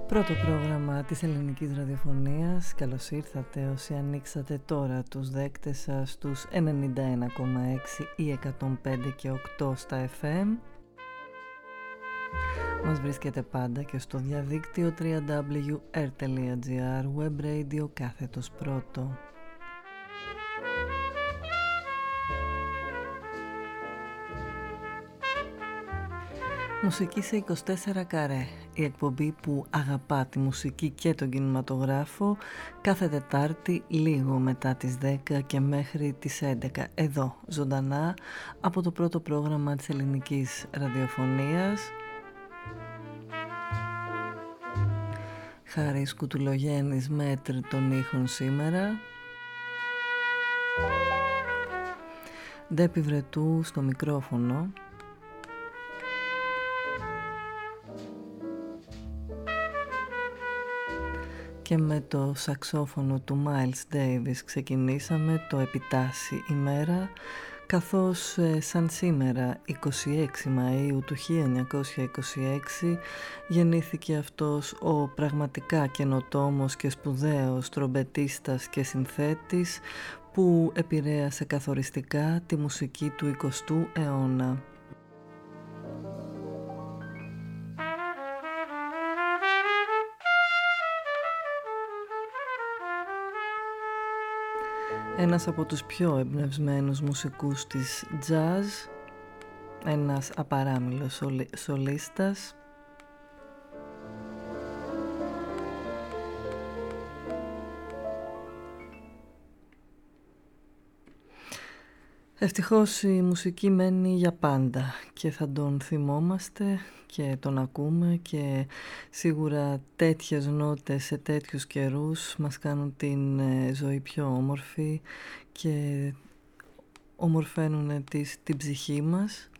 Πρώτο πρόγραμμα της ελληνικής ραδιοφωνίας. Καλώς ήρθατε όσοι ανοίξατε τώρα τους δέκτες σας στους 91,6 ή 105 και 8 στα FM. Μας βρίσκεται πάντα και στο διαδίκτυο www.r.gr, web radio κάθετος πρώτο. Μουσική σε 24 καρέ, η εκπομπή που αγαπά τη μουσική και τον κινηματογράφο, κάθε Τετάρτη λίγο μετά τις 10 και μέχρι τις 11, εδώ ζωντανά από το πρώτο πρόγραμμα της ελληνικής ραδιοφωνίας. Χάρης Κουτουλογέννης μέτρ των ήχων σήμερα. Ντέπη Βρετού στο μικρόφωνο. Και με το σαξόφωνο του Miles Davis ξεκινήσαμε το «Επιτάσσει ημέρα», καθώς σαν σήμερα 26 Μαΐου του 1926 γεννήθηκε αυτός ο πραγματικά καινοτόμος και σπουδαίος τρομπετίστας και συνθέτης που επηρέασε καθοριστικά τη μουσική του 20ου αιώνα. Ένας από τους πιο εμπνευσμένους μουσικούς της jazz, ένας απαράμιλος σολίστας. Ευτυχώς η μουσική μένει για πάντα και θα τον θυμόμαστε και τον ακούμε, και σίγουρα τέτοιες νότες σε τέτοιους καιρούς μας κάνουν την ζωή πιο όμορφη και ομορφαίνουν την ψυχή μας.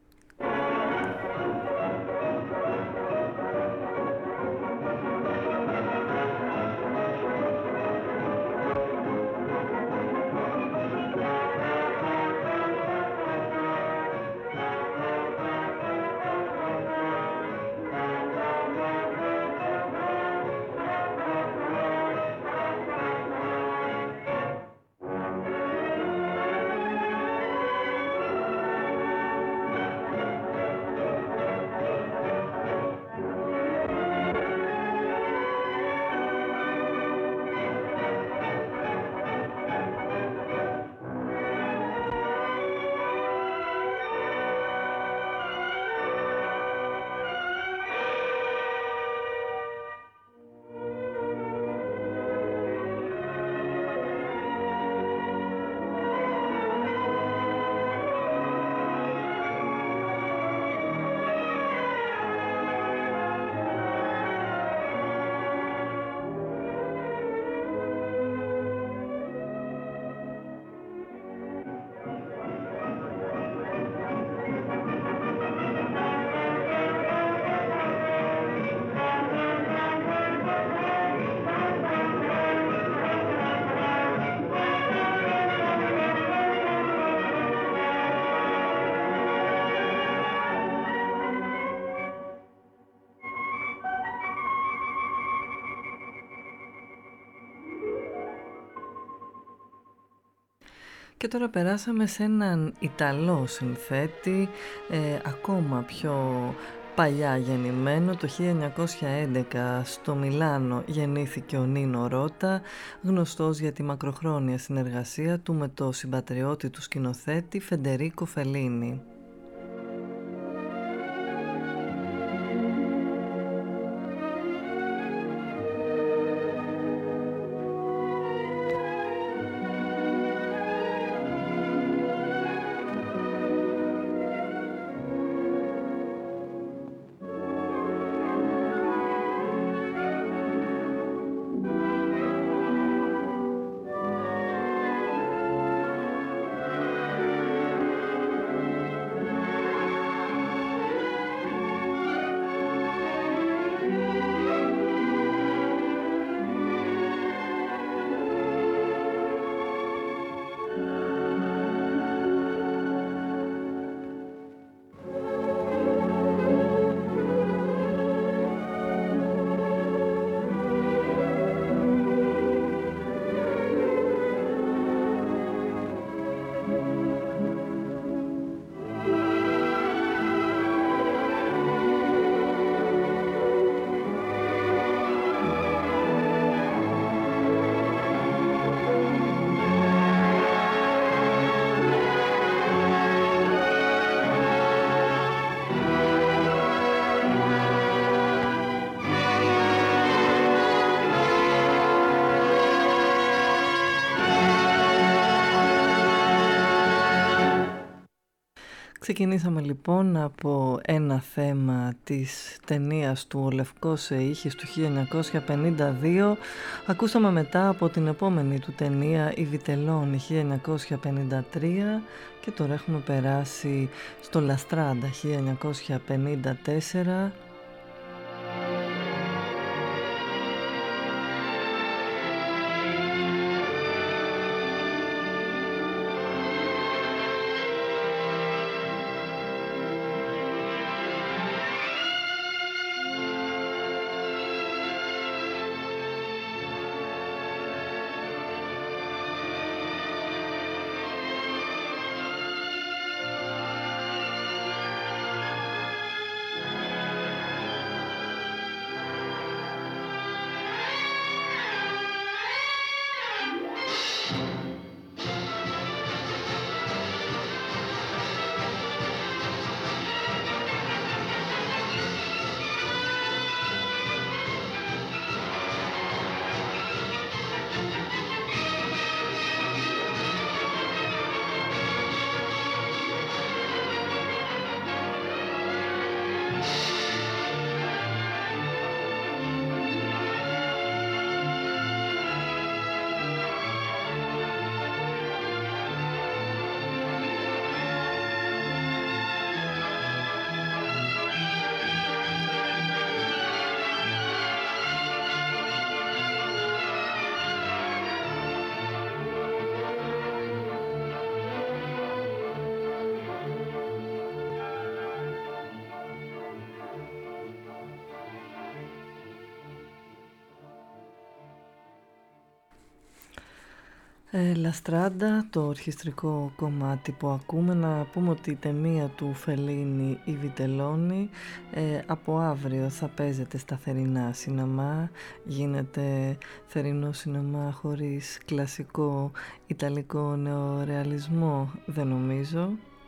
Και τώρα περάσαμε σε έναν Ιταλό συνθέτη, ακόμα πιο παλιά γεννημένο. Το 1911 στο Μιλάνο γεννήθηκε ο Νίνο Ρώτα, γνωστός για τη μακροχρόνια συνεργασία του με το συμπατριώτη του σκηνοθέτη Φεντερίκο Φελίνι. Ξεκινήσαμε λοιπόν από ένα θέμα της ταινίας του «Ο Λευκός Ήχης» του 1952. Ακούσαμε μετά από την επόμενη του ταινία «Η Βιτελώνη» 1953 και τώρα έχουμε περάσει στο «Λαστράντα» 1954. Λαστράντα, το ορχιστρικό κομμάτι που ακούμε. Να πούμε ότι η ταινία του Φελίνι «Η Βιτελώνη» από αύριο θα παίζεται στα θερινά σινεμά. Γίνεται θερινό σινεμά χωρίς κλασικό ιταλικό νεορεαλισμό? Δεν νομίζω.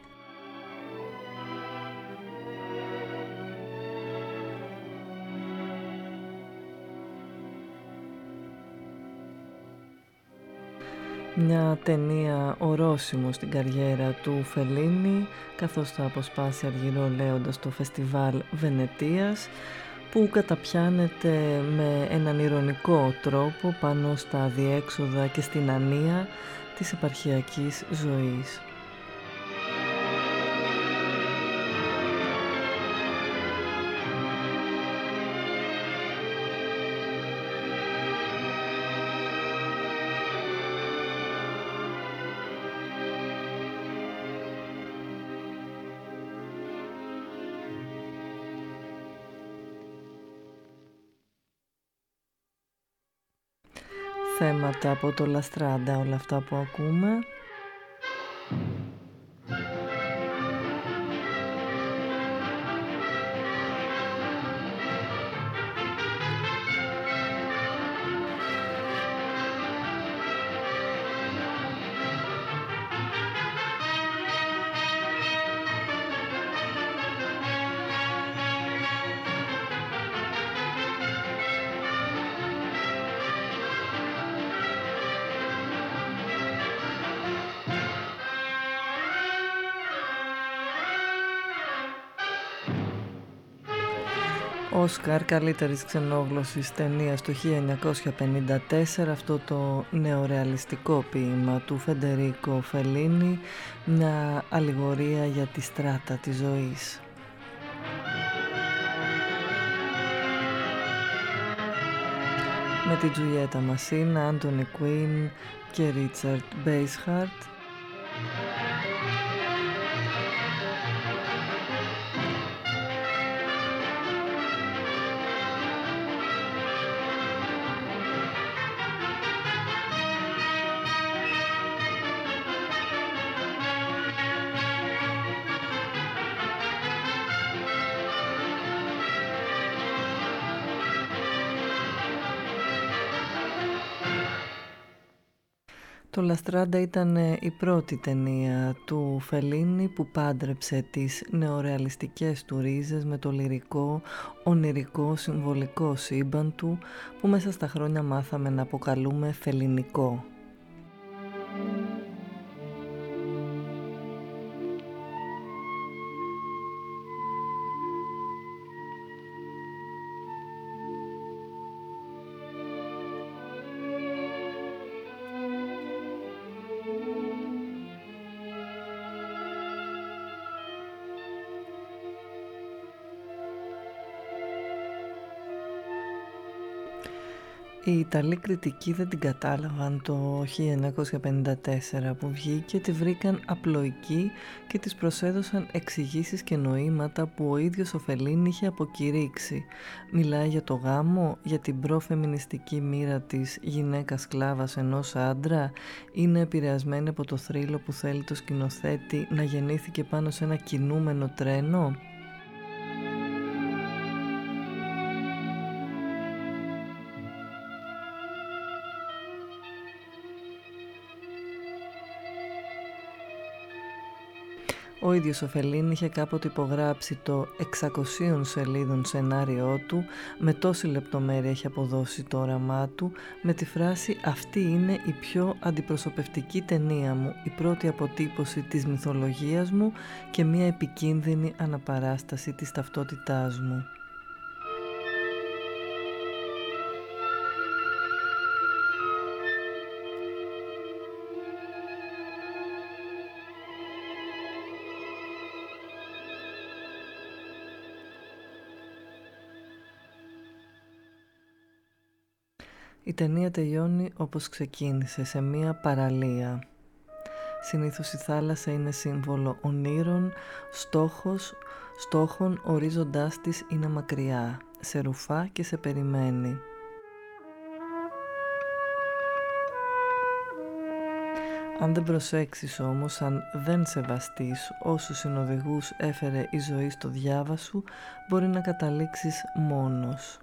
Μια ταινία ορόσημο στην καριέρα του Φελίνι, καθώς θα αποσπάσει αργυρολέοντας το φεστιβάλ Βενετίας, που καταπιάνεται με έναν ειρωνικό τρόπο πάνω στα διέξοδα και στην ανία της επαρχιακής ζωής. Θέματα από το Λαστράντα όλα αυτά που ακούμε. Όσκαρ καλύτερης ξενόγλωσσης ταινίας του 1954, αυτό το νεορεαλιστικό ποίημα του Φεντερίκο Φελίνι, μια αλληγορία για τη στράτα της ζωής. Με τη Τζουλιέτα Μασίνα, Άντονι Κουίν και Ρίτσαρντ Μπέισχαρτ. Το Λαστράντα ήταν η πρώτη ταινία του Φελίνι που πάντρεψε τις νεορεαλιστικές του ρίζες με το λυρικό, ονειρικό, συμβολικό σύμπαν του που μέσα στα χρόνια μάθαμε να αποκαλούμε φελινικό. Οι Ιταλοί κριτικοί δεν την κατάλαβαν το 1954 που βγήκε, τη βρήκαν απλοϊκή και της προσέδωσαν εξηγήσεις και νοήματα που ο ίδιος ο Φελίνι είχε αποκηρύξει. Μιλάει για το γάμο, για την προφεμινιστική μοίρα της γυναίκας σκλάβας ενός άντρα, είναι επηρεασμένη από το θρύλο που θέλει το σκηνοθέτη να γεννήθηκε πάνω σε ένα κινούμενο τρένο. Ο ίδιος ο Φελίνι είχε κάποτε υπογράψει το 600 σελίδων σενάριό του, με τόση λεπτομέρεια έχει αποδώσει το όραμά του, με τη φράση «Αυτή είναι η πιο αντιπροσωπευτική ταινία μου, η πρώτη αποτύπωση της μυθολογίας μου και μια επικίνδυνη αναπαράσταση της ταυτότητάς μου». Η ταινία τελειώνει όπως ξεκίνησε, σε μία παραλία. Συνήθως η θάλασσα είναι σύμβολο ονείρων, στόχων, ορίζοντάς της είναι μακριά, σε ρουφά και σε περιμένει. Αν δεν προσέξεις όμως, αν δεν σεβαστείς όσους συνοδηγούς έφερε η ζωή στο διάβα σου, μπορεί να καταλήξεις μόνος.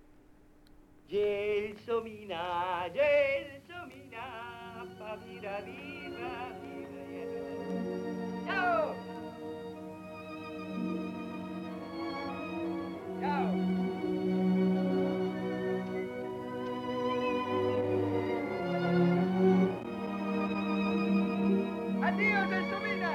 Gelsomina, Gelsomina, fa vira vira vira. Ciao! Ciao! Addio Gelsomina!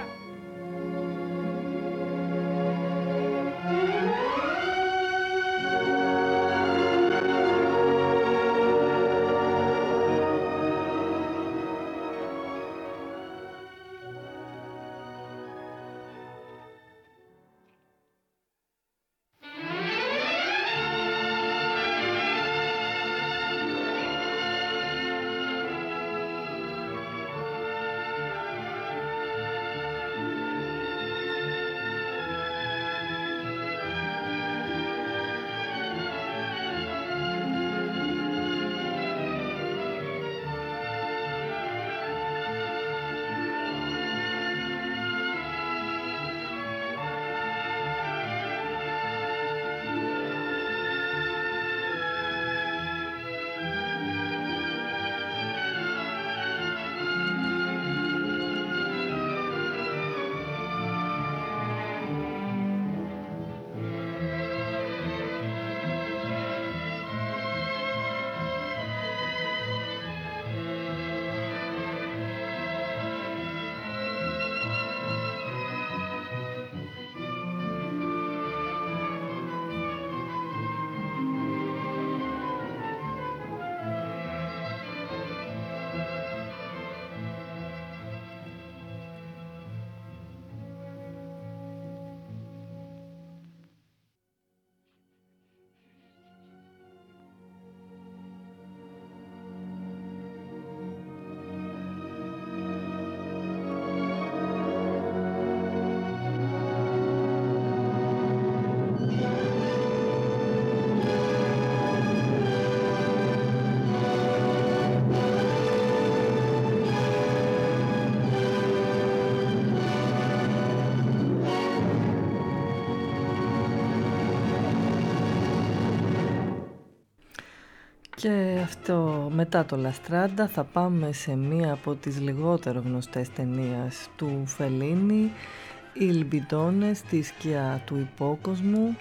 Και αυτό, μετά το Λαστράντα θα πάμε σε μία από τις λιγότερο γνωστές ταινίες του Φελίνι, «Οι Λιμπιντόνες», «Τη σκιά του υπόκοσμου».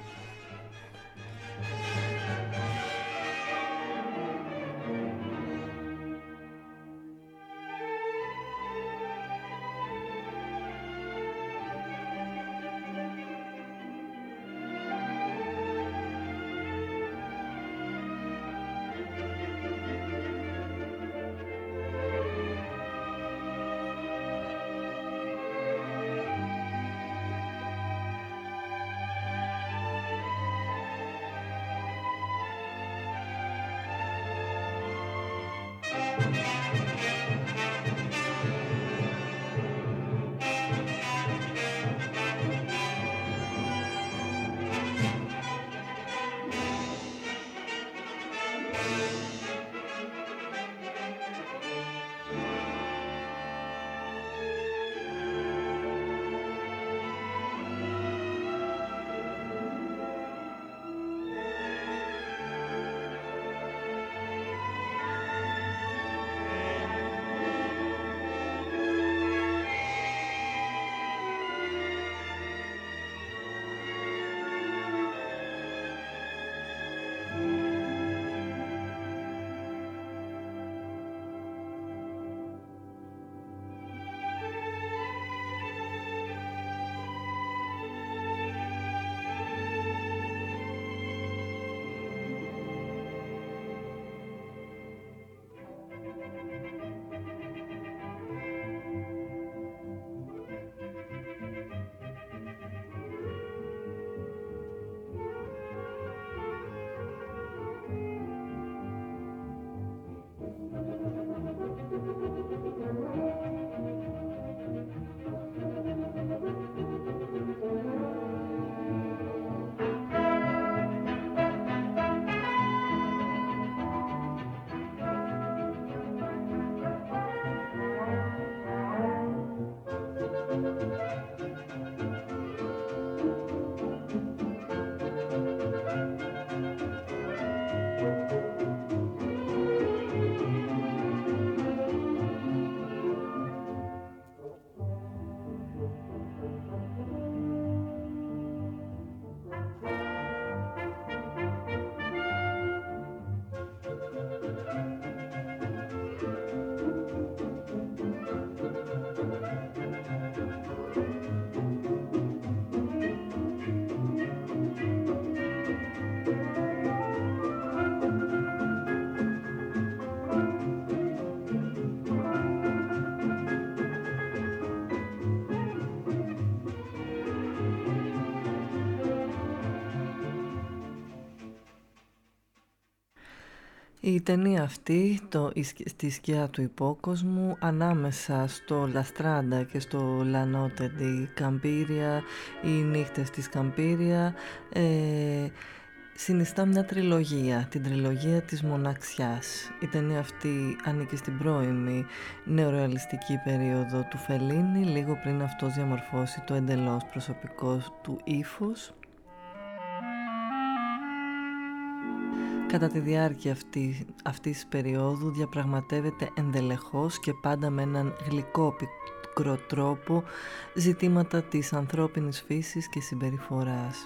Η ταινία αυτή, στη σκιά του υπόκοσμου, ανάμεσα στο Λαστράντα και στο Λανότε di Campiglia, οι νύχτες της Καμπύρια, συνιστά μια τριλογία, την τριλογία της μοναξιάς. Η ταινία αυτή ανήκει στην πρώιμη νεορεαλιστική περίοδο του Φελίνη, λίγο πριν αυτός διαμορφώσει το εντελώς προσωπικό του ύφος. Κατά τη διάρκεια αυτής της περίοδου διαπραγματεύεται ενδελεχώς και πάντα με έναν γλυκόπικρο τρόπο ζητήματα της ανθρώπινης φύσης και συμπεριφοράς.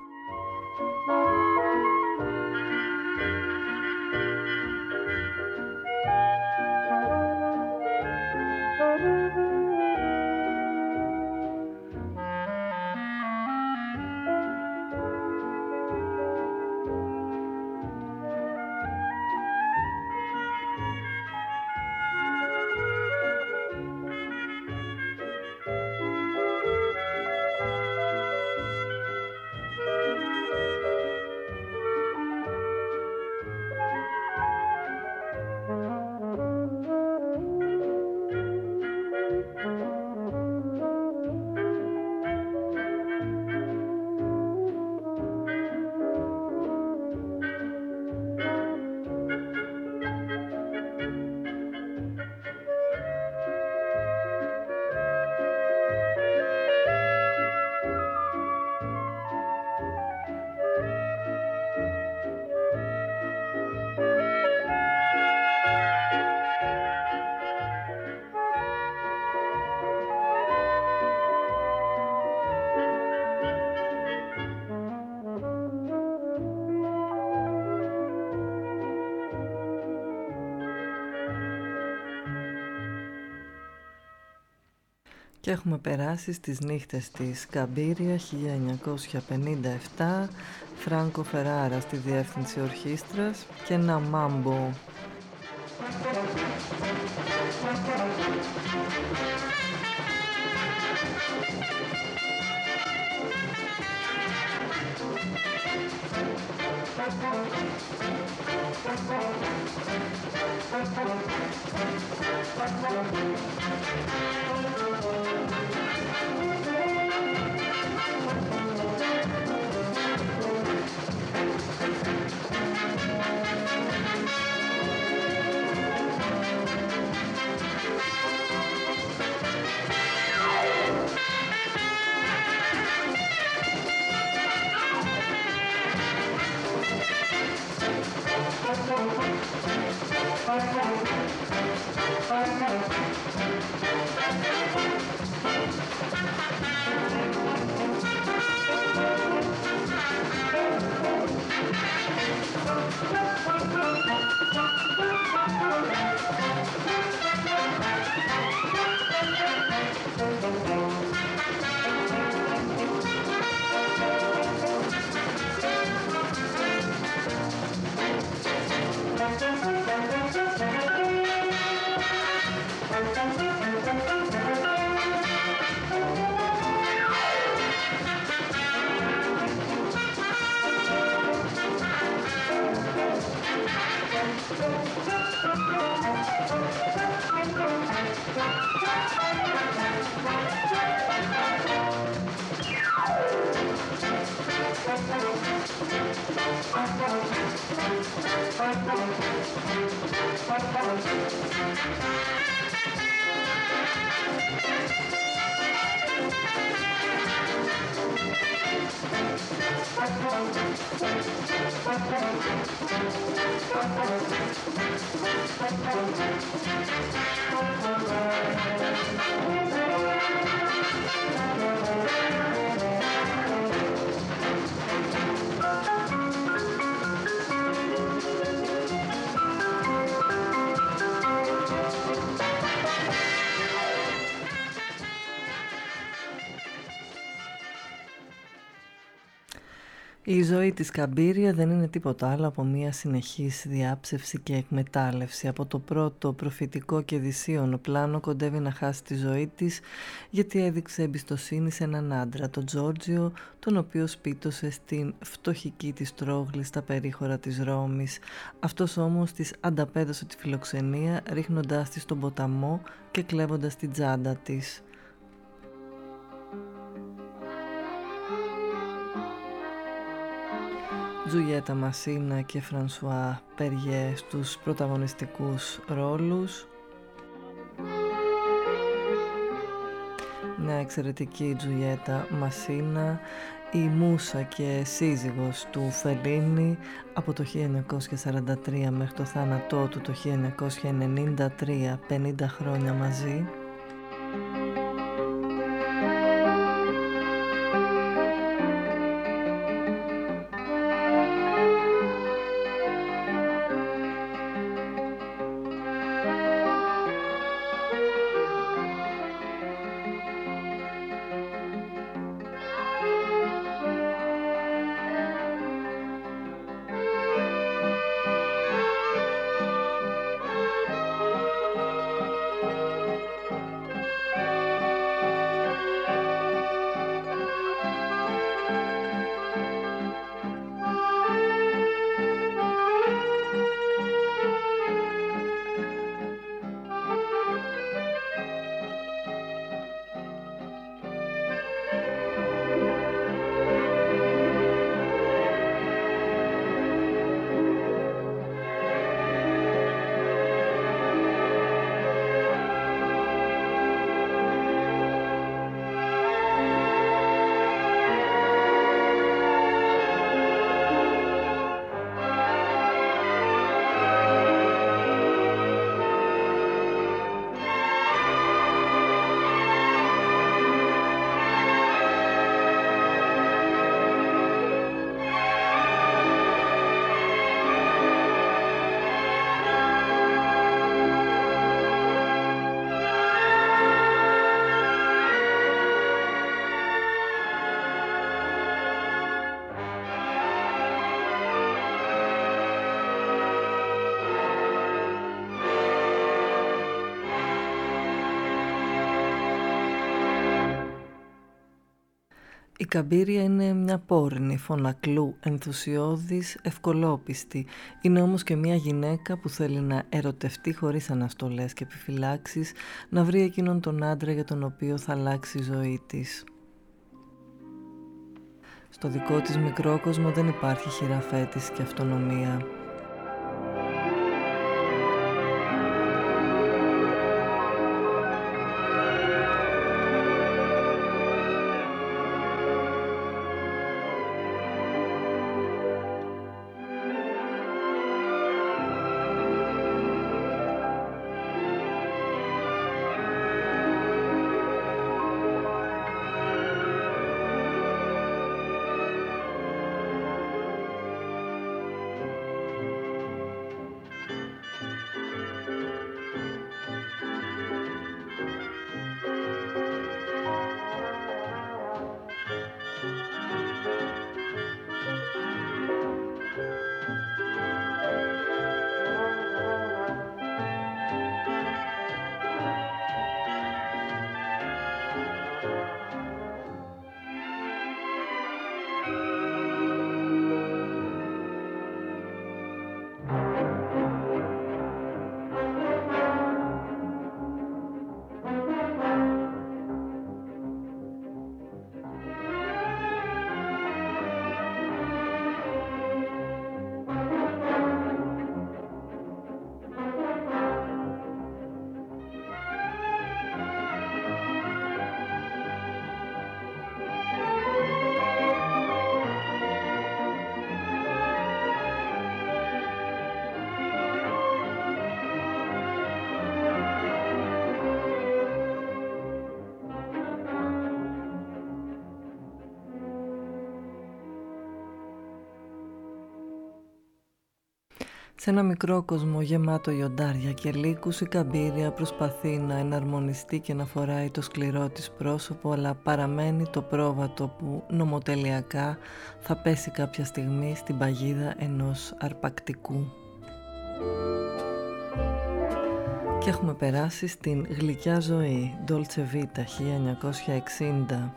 Και έχουμε περάσει στις νύχτες της Καμπύρια 1957, Φράνκο Φεράρα στη διεύθυνση ορχήστρας και ένα μάμπο. Η ζωή της Καμπύρια δεν είναι τίποτα άλλο από μια συνεχής διάψευση και εκμετάλλευση. Από το πρώτο προφητικό και δυσίωνο πλάνο κοντεύει να χάσει τη ζωή της γιατί έδειξε εμπιστοσύνη σε έναν άντρα, τον Τζόρτζιο, τον οποίο σπίτωσε στην φτωχική της τρόγλη στα περίχωρα της Ρώμης. Αυτός όμως της ανταπέδωσε τη φιλοξενία ρίχνοντάς της στον ποταμό και κλέβοντας την τσάντα της. Τζουλιέτα Μασίνα και Φρανσουά Περιέ στους πρωταγωνιστικούς ρόλους. Μια εξαιρετική Τζουλιέτα Μασίνα, η μούσα και σύζυγος του Φελίνι από το 1943 μέχρι το θάνατό του το 1993, 50 χρόνια μαζί. Η Καμπύρια είναι μια πόρνη, φωνακλού, ενθουσιώδης, ευκολόπιστη. Είναι όμως και μια γυναίκα που θέλει να ερωτευτεί χωρίς αναστολές και επιφυλάξεις, να βρει εκείνον τον άντρα για τον οποίο θα αλλάξει η ζωή της. Στο δικό της μικρό κόσμο δεν υπάρχει χειραφέτηση και αυτονομία. Σε ένα μικρό κόσμο γεμάτο λιοντάρια και λύκους, η Καμπύρια προσπαθεί να εναρμονιστεί και να φοράει το σκληρό της πρόσωπο, αλλά παραμένει το πρόβατο που νομοτελειακά θα πέσει κάποια στιγμή στην παγίδα ενός αρπακτικού. Και έχουμε περάσει στην γλυκιά ζωή, Dolce Vita, 1960.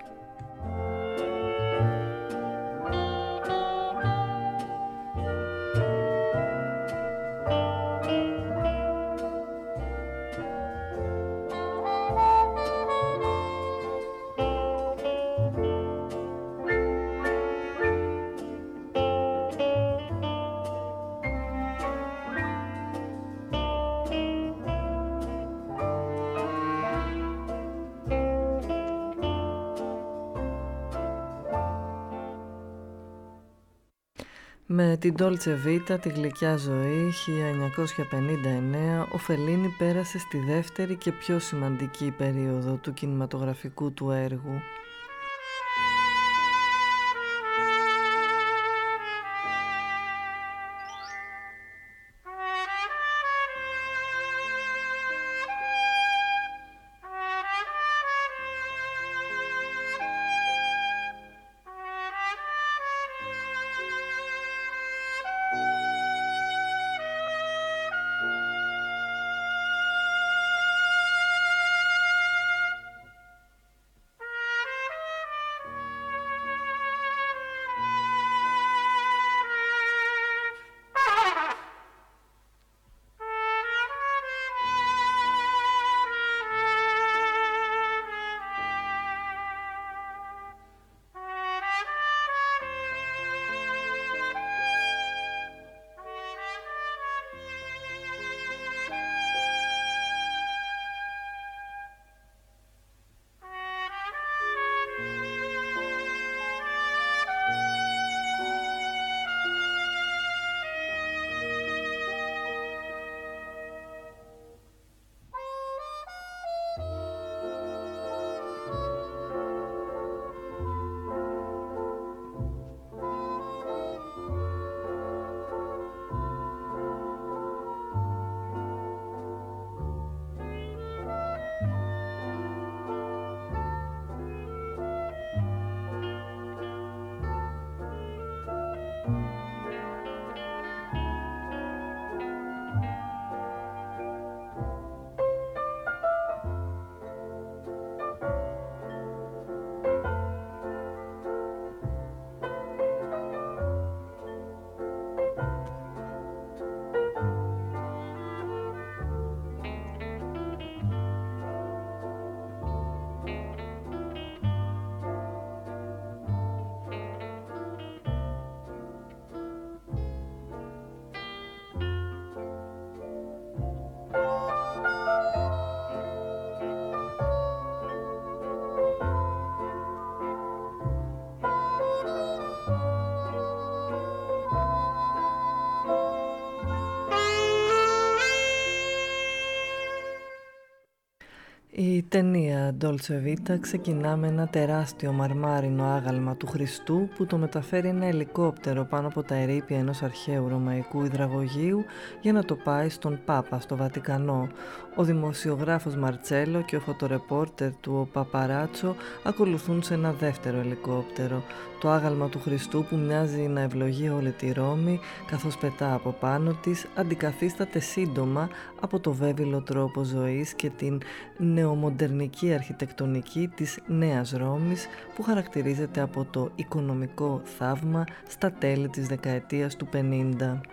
Με την Dolce Vita, τη γλυκιά ζωή, 1959, ο Φελίνι πέρασε στη δεύτερη και πιο σημαντική περίοδο του κινηματογραφικού του έργου. Η ταινία Dolce Vita ξεκινά με ένα τεράστιο μαρμάρινο άγαλμα του Χριστού που το μεταφέρει ένα ελικόπτερο πάνω από τα ερείπια ενός αρχαίου ρωμαϊκού υδραγωγείου για να το πάει στον Πάπα στο Βατικανό. Ο δημοσιογράφος Μαρτσέλο και ο φωτορεπόρτερ του ο Παπαράτσο ακολουθούν σε ένα δεύτερο ελικόπτερο. Το άγαλμα του Χριστού που μοιάζει να ευλογεί όλη τη Ρώμη καθώς πετά από πάνω της αντικαθίσταται σύντομα από το βέβαιλο τρόπο ζωής και την νεομοντερνική αρχιτεκτονική της Νέας Ρώμης που χαρακτηρίζεται από το οικονομικό θαύμα στα τέλη της δεκαετίας του 50.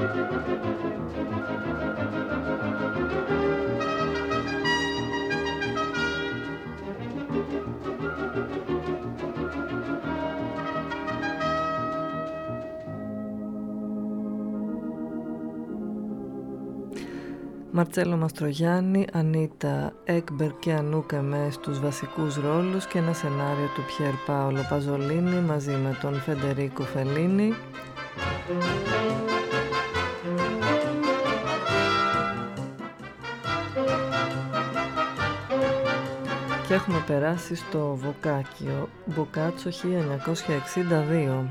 Μαρτσέλο Μαστρογιάννη, Ανίτα Έκμπερ και Ανούκα με στους βασικούς ρόλους και ένα σενάριο του Πιέρ Πάολο Παζολίνη μαζί με τον Φεντερίκο Φελίνη. Και έχουμε περάσει στο Βοκάκιο, Μποκάτσο 1962.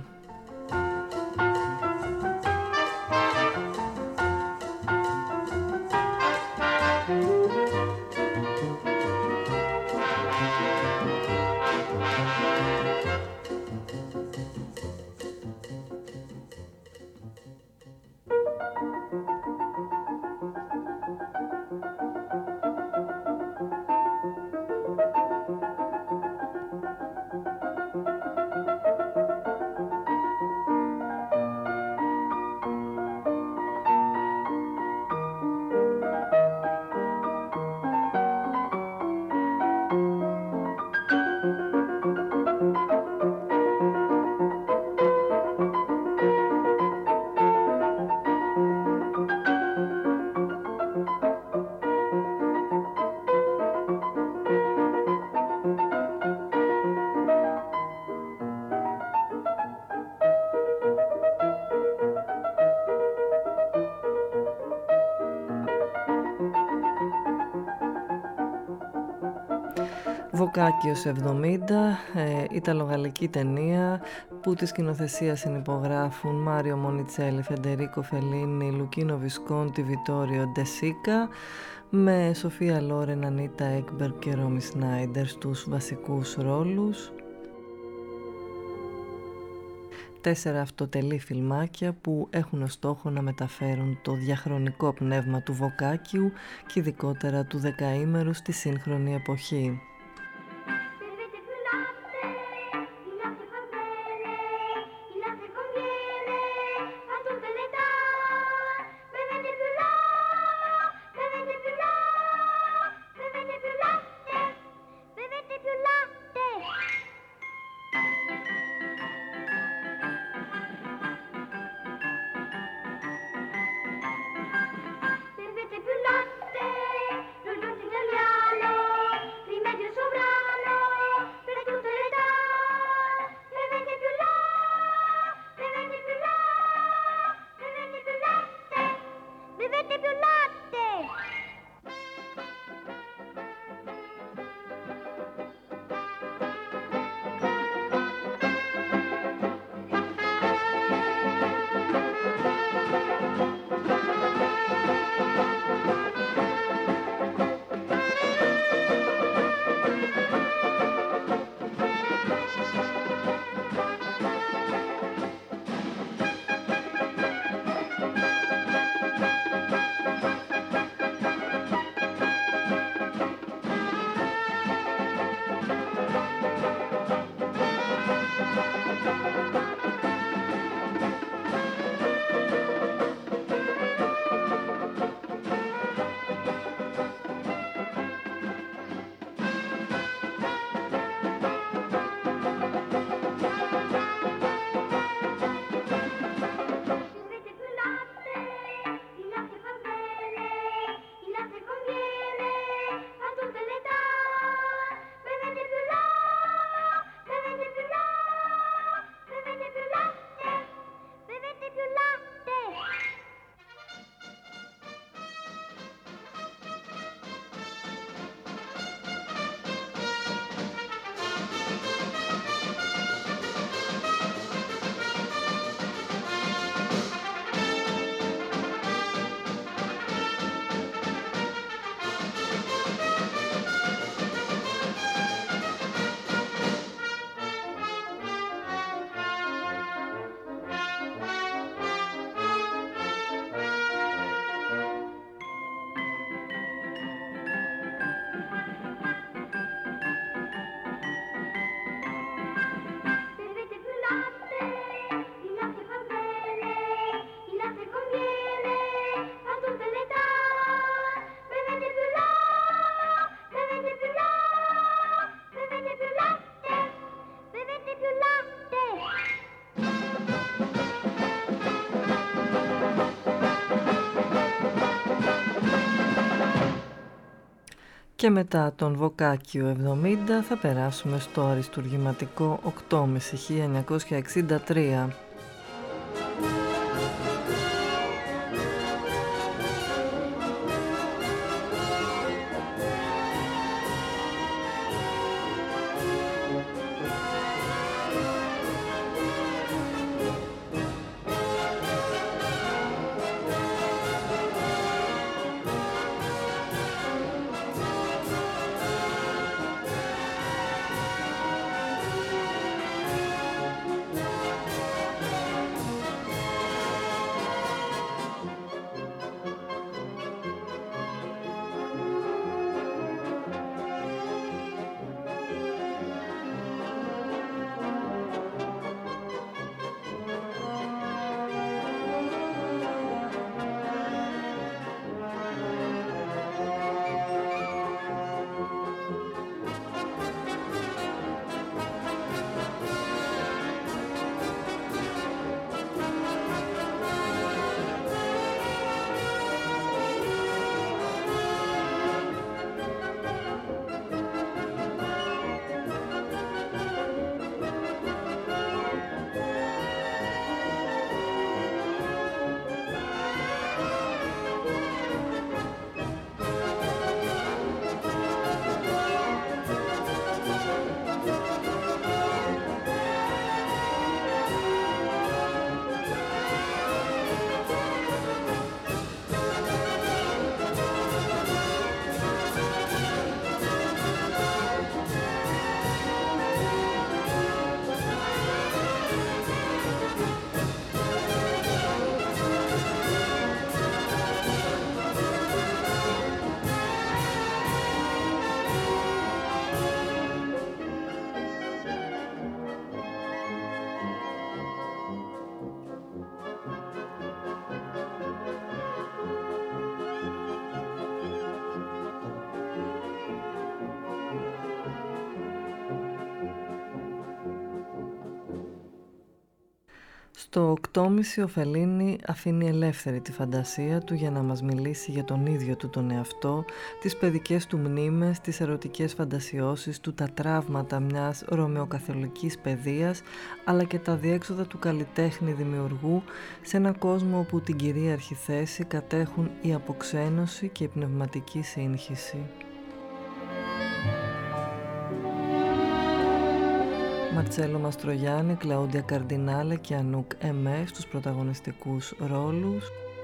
Βοκάκιος 70, ιταλογαλλική ταινία που τη σκηνοθεσία συνυπογράφουν Μάριο Μονιτσέλη, Φεντερίκο Φελίνη, Λουκίνο Βισκόντι, Βιτόριο Ντεσίκα, με Σοφία Λόρεν, Ανίτα Έκμπερ και Ρόμι Σνάιντερ στους βασικούς ρόλους. 4 αυτοτελή φιλμάκια που έχουν ως στόχο να μεταφέρουν το διαχρονικό πνεύμα του Βοκάκιου και ειδικότερα του δεκαήμερου στη σύγχρονη εποχή. Bevete più latte, lo dolce italiano, rimedio Και μετά τον Βοκάκιο 70 θα περάσουμε στο αριστουργηματικό 8,5 1963. Στο 8,5 ο Φελίνι αφήνει ελεύθερη τη φαντασία του για να μας μιλήσει για τον ίδιο του τον εαυτό, τις παιδικές του μνήμες, τις ερωτικές φαντασιώσεις του, τα τραύματα μιας ρωμαιοκαθολικής παιδείας, αλλά και τα διέξοδα του καλλιτέχνη δημιουργού σε ένα κόσμο όπου την κυρίαρχη θέση κατέχουν η αποξένωση και η πνευματική σύγχυση. Μαρτσέλο Μαστρογιάννη, Κλαούντια Καρντινάλε και Ανούκ Εμέ στους πρωταγωνιστικούς ρόλους.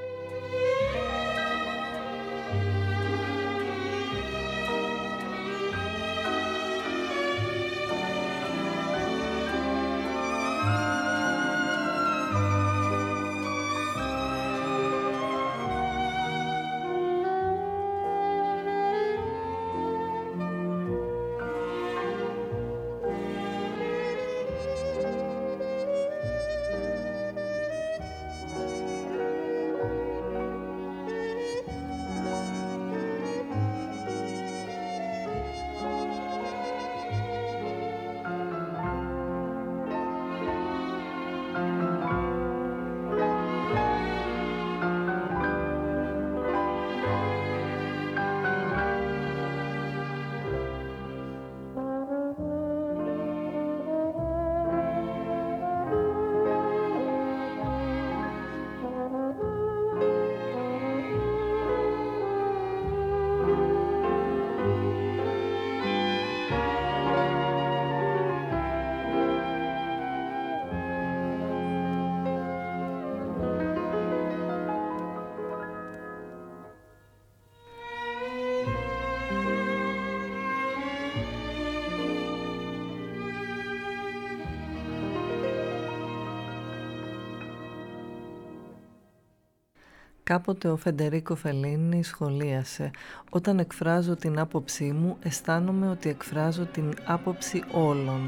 Κάποτε ο Φεντερίκο Φελίνι σχολίασε «Όταν εκφράζω την άποψή μου, αισθάνομαι ότι εκφράζω την άποψη όλων».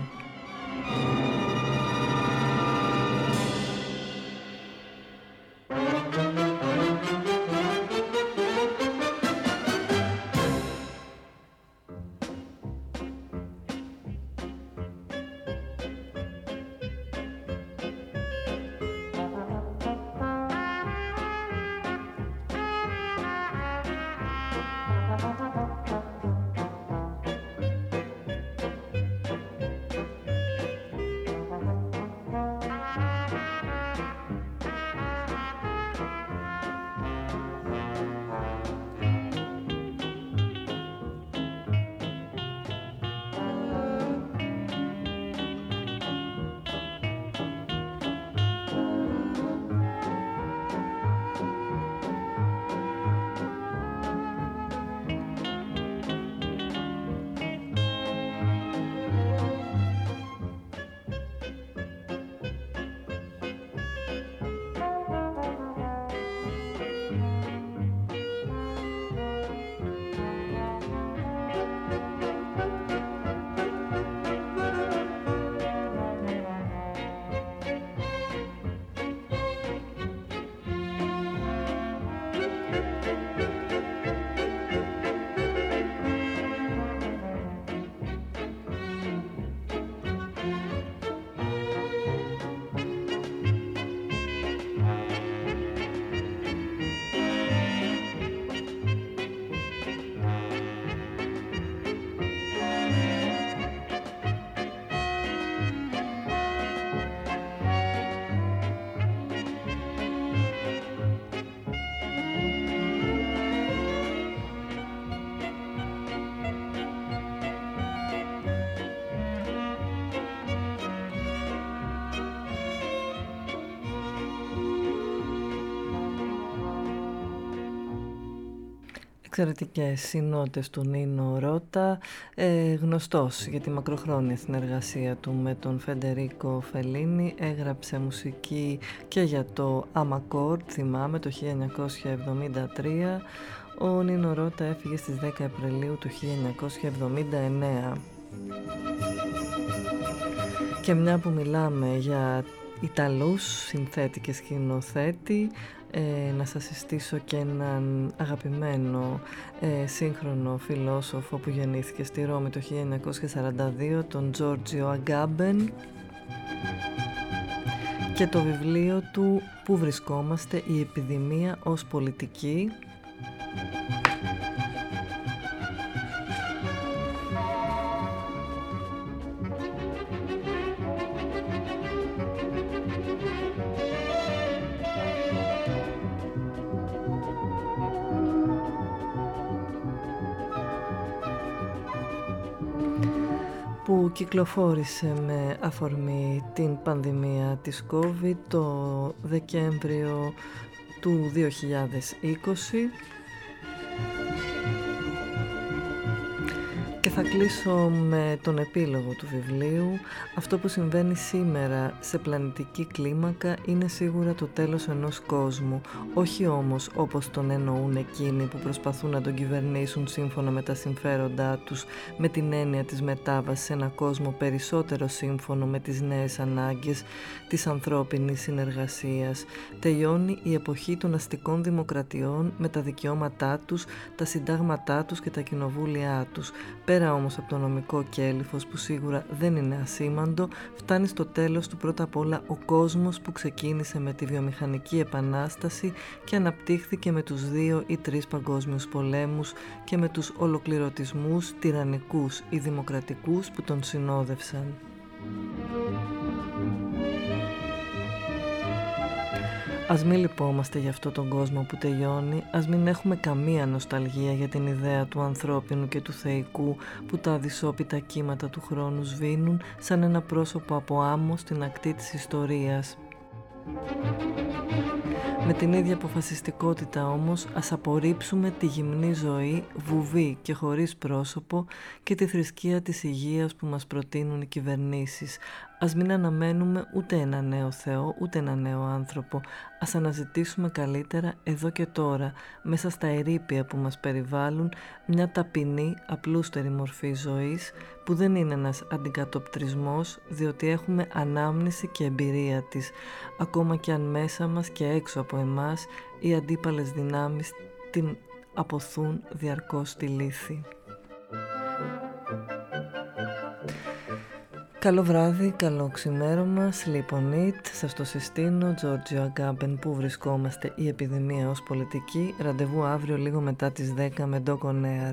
Εξαιρετικές οι νότες του Νίνο Ρώτα, γνωστός για τη μακροχρόνια συνεργασία του με τον Φεντερίκο Φελίνι. Έγραψε μουσική και για το Αμακόρντ, θυμάμαι, το 1973. Ο Νίνο Ρώτα έφυγε στις 10 Απριλίου του 1979. Και μια που μιλάμε για Ιταλούς συνθέτη και σκηνοθέτη, να σας συστήσω και έναν αγαπημένο σύγχρονο φιλόσοφο που γεννήθηκε στη Ρώμη το 1942, τον Τζόρτζιο Αγκάμπεν, και το βιβλίο του «Πού βρισκόμαστε, η επιδημία ως πολιτική», που κυκλοφόρησε με αφορμή την πανδημία της COVID το Δεκέμβριο του 2020. Και θα κλείσω με τον επίλογο του βιβλίου. Αυτό που συμβαίνει σήμερα σε πλανητική κλίμακα είναι σίγουρα το τέλος ενός κόσμου, όχι όμως όπως τον εννοούν εκείνοι που προσπαθούν να τον κυβερνήσουν σύμφωνα με τα συμφέροντά τους, με την έννοια της μετάβασης σε ένα κόσμο περισσότερο σύμφωνο με τις νέες ανάγκες της ανθρώπινης συνεργασίας. Τελειώνει η εποχή των αστικών δημοκρατιών με τα δικαιώματά τους, τα συντάγματά τους και τα κοινοβούλια τους. Πέρα όμως από το νομικό κέλυφος που σίγουρα δεν είναι ασήμαντο, φτάνει στο τέλος του πρώτα απ' όλα ο κόσμος που ξεκίνησε με τη βιομηχανική επανάσταση και αναπτύχθηκε με τους 2 ή 3 παγκόσμιους πολέμους και με τους ολοκληρωτισμούς τυραννικούς ή δημοκρατικούς που τον συνόδευσαν. Ας μην λυπόμαστε για αυτό τον κόσμο που τελειώνει, ας μην έχουμε καμία νοσταλγία για την ιδέα του ανθρώπινου και του θεϊκού που τα αδυσόπιτα κύματα του χρόνου σβήνουν σαν ένα πρόσωπο από άμμο στην ακτή της ιστορίας. Με την ίδια αποφασιστικότητα όμως ας απορρίψουμε τη γυμνή ζωή, βουβή και χωρίς πρόσωπο και τη θρησκεία της υγείας που μας προτείνουν οι κυβερνήσεις. Ας μην αναμένουμε ούτε ένα νέο Θεό, ούτε ένα νέο άνθρωπο. Ας αναζητήσουμε καλύτερα εδώ και τώρα, μέσα στα ερείπια που μας περιβάλλουν, μια ταπεινή, απλούστερη μορφή ζωής που δεν είναι ένας αντικατοπτρισμός, διότι έχουμε ανάμνηση και εμπειρία της, ακόμα και αν μέσα μας και έξω από εμάς οι αντίπαλες δυνάμεις την αποθούν διαρκώς στη λύθη. Καλό βράδυ, καλό ξημέρωμα, sleep on it, σας το συστήνω, Τζόρτζιο Αγκάμπεν, πού βρισκόμαστε, η επιδημία ως πολιτική, ραντεβού αύριο λίγο μετά τις 10 με Doc on Air.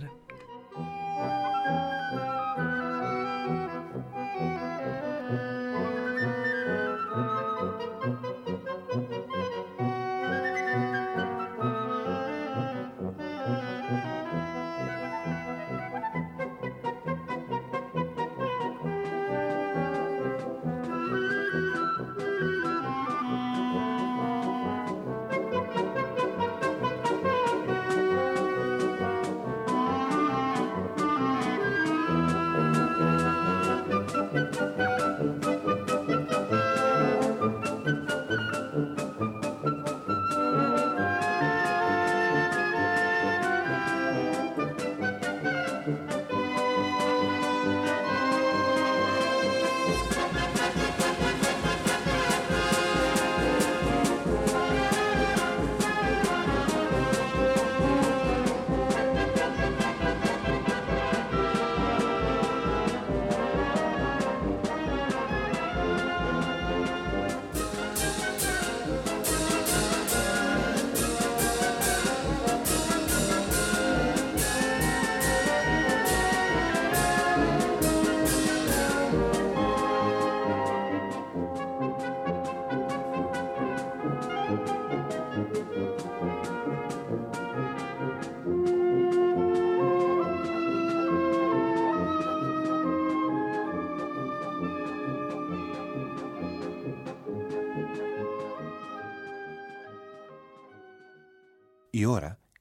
Η ώρα